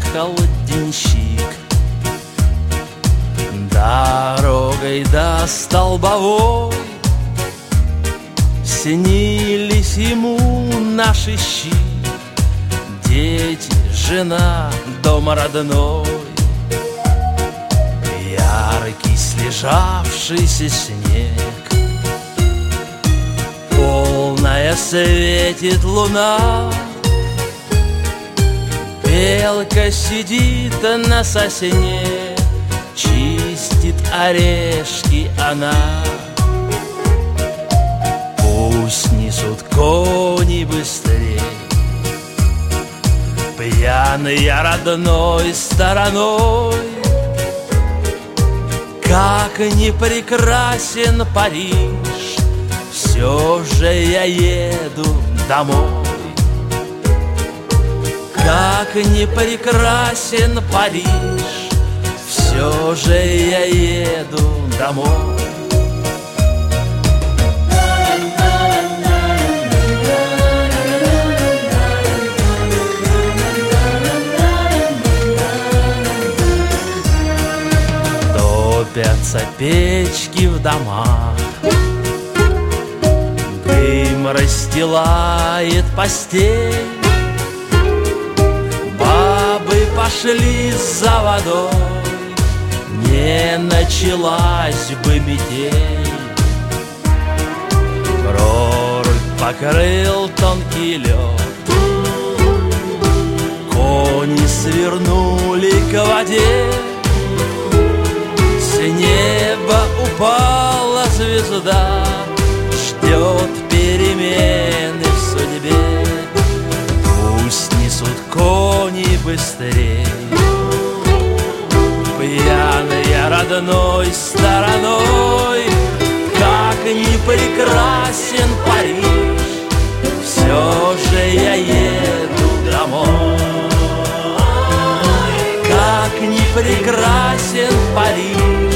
ехал денщик дорогой до Столбовой. Снились ему наши щи, дети, жена, дом родной. Яркий слежавшийся снег, полная светит луна. Белка сидит на сосне, чистит орешки она. Пусть несут кони быстрей, пьяный родной стороной. Как ни прекрасен Париж, все же я еду домой. Как ни прекрасен Париж, все же я еду домой. Топятся печки в домах, дым расстилает постель. Бабы пошли за водой, не началась бы метель. Прорубь покрыл тонкий лед, кони свернули к воде. С неба упала звезда, ждет перемены в судьбе. Пусть несут кони быстрей, пьяный родной стороной. Как ни прекрасен Париж, все же я еду домой. Как ни прекрасен Париж,